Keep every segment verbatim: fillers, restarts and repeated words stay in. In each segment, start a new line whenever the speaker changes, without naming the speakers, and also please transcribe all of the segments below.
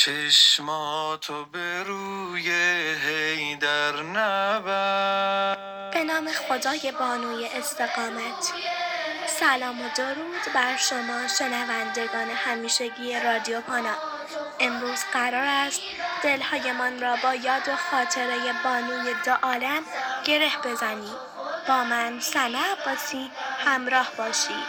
چشماتو به روی حیدر نبر.
به نام خدای بانوی استقامت. سلام و درود بر شما شنوندگان همیشگی رادیو پانا. امروز قرار است دلهایمان را با یاد و خاطره بانوی دو عالم گره بزنیم. با من سنه عباسی همراه باشید.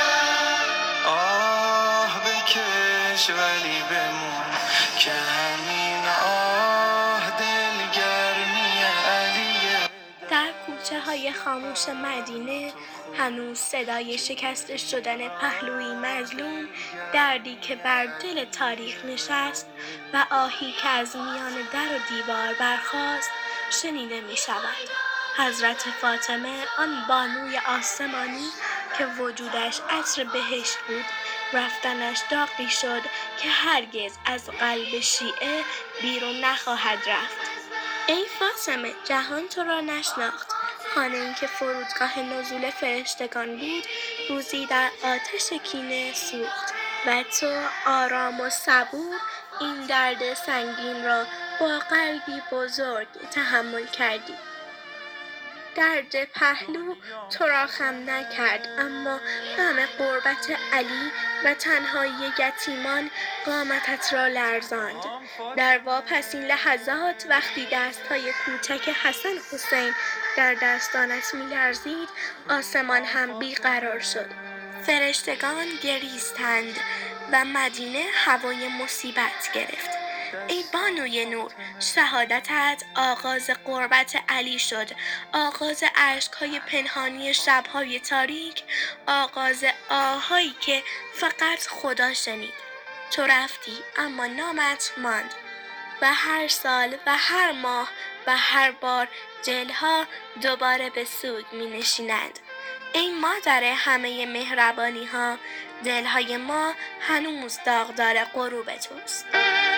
آه بکش ولی بمون که همین آه دلگرمی علیه.
در کوچه های خاموش مدینه هنوز صدای شکسته شدن پهلوی مظلوم، دردی که بر دل تاریخ نشست و آهی که از میان در و دیوار برخاست شنیده می شود. حضرت فاطمه، آن بانوی آسمانی که وجودش عطر بهشت بود، رفتنش داغی شد که هرگز از قلب شیعه بیرون نخواهد رفت. ای فاطمه، جهان تو را نشناخت. خانه ای که فرودگاه نزول فرشتگان بود روزی در آتش کینه سوخت و تو آرام و صبور این درد سنگین را با قلبی بزرگ تحمل کردی. درد پهلو تو را خم نکرد، اما غم غربت علی و تنهایی یتیمان قامتت را لرزاند. در واپسین لحظات وقتی دستهای کوچک حسن حسین در دستانت می‌لرزید، آسمان هم بیقرار شد. فرشتگان گریستند و مدینه هوای مصیبت گرفت. ای بانوی نور، شهادتت آغاز قربت علی شد، آغاز اشک‌های پنهانی شب‌های تاریک، آغاز آهایی که فقط خدا شنید. تو رفتی اما نامت ماند و هر سال و هر ماه و هر بار دلها دوباره به سوگ می‌نشینند. ای مادر همه مهربانی‌ها، دلهای ما هنوز داغدار غروب توست.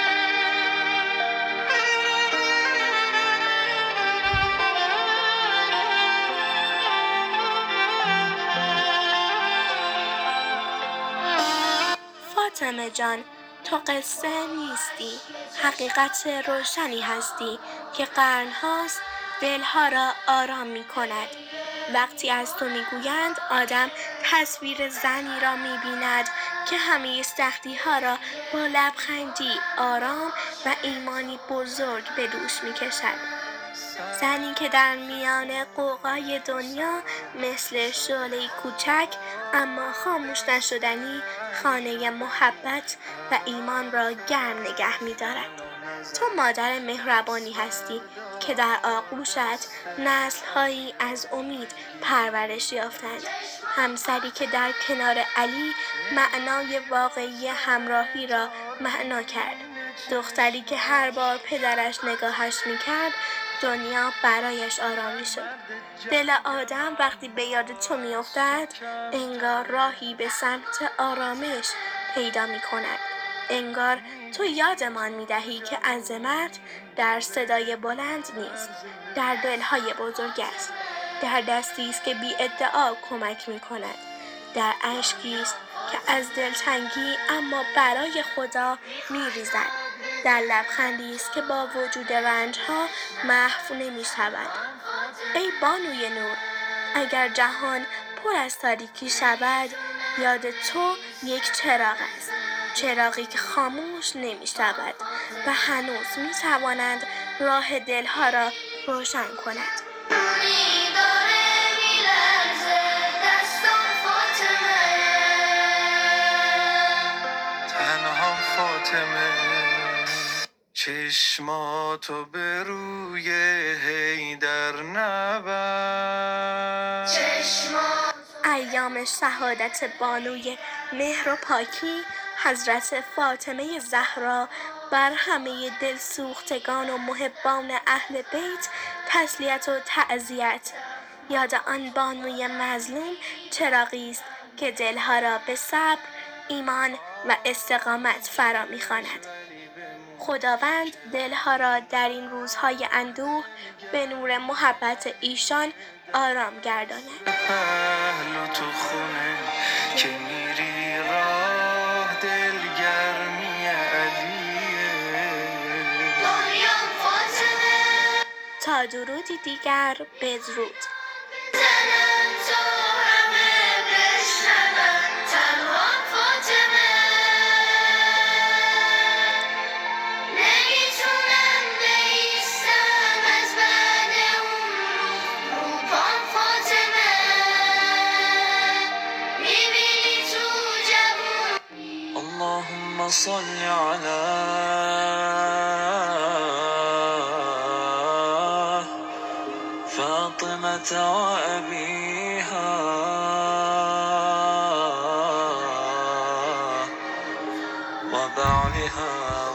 فاطمه جان، تو قصه نیستی، حقیقت روشنی هستی که قرن‌هاست دلها را آرام می کند. وقتی از تو می گویند آدم تصویر زنی را می بیند که همه سختی ها را با لبخندی آرام و ایمانی بزرگ به دوش می کشد. زنی که در میان غوغای دنیا مثل شعله کوچک اما خاموش نشدنی خانه محبت و ایمان را گرم نگه می دارد. تو مادر مهربانی هستی که در آغوشت نسل‌هایی از امید پرورش یافتند. همسری که در کنار علی معنای واقعی همراهی را معنا کرد. دختری که هر بار پدرش نگاهش می‌کرد دنیا برایش آرام شد. دل آدم وقتی به یاد تو می‌افتد انگار راهی به سمت آرامش پیدا می‌کند. انگار تو یادمان می‌دهی که عظمت در صدای بلند نیست، در دل‌های بزرگ است، در دستی است که بی ادعا کمک می‌کند، در اشکی است که از دلتنگی اما برای خدا می‌ریزد، در لبخندی است که با وجود رنج‌ها محو نمی‌شود. ای بانوی نور، اگر جهان پر از تاریکی شود، یاد تو یک چراغ است، چراغی که خاموش نمی‌شود و هنوز می‌تواند راه دلها را روشن کند.
تنها فاطمه، چشماتو به روی حیدر نبر.
ایام شهادت بانوی مهر و پاکی حضرت فاطمه زهرا بر همه دلسوختگان و محبان اهل بیت تسلیت و تعزیت. یاد آن بانوی مظلوم چراغی است که دلها را به صبر، ایمان و استقامت فرا می‌خواند. خداوند دلها را در این روزهای اندوه به نور محبت ایشان آرام گرداند.
پهلو تو خونه که میری راه دلگرمی علیه.
تا درودی دیگر بدرود.
زنم تا همه بشنون تنها فاطمه، نمیتونم بیستم از بعد اون رو رو پام فاطمه، میبینی تو جوون.
اللهم صل على فاطمة وأبيها وبعلها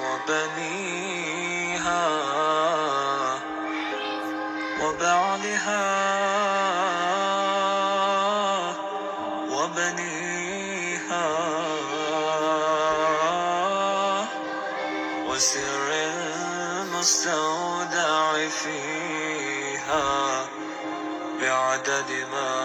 وبنيها وبعلها وبنيها وسر المستودع فيها بعدد ما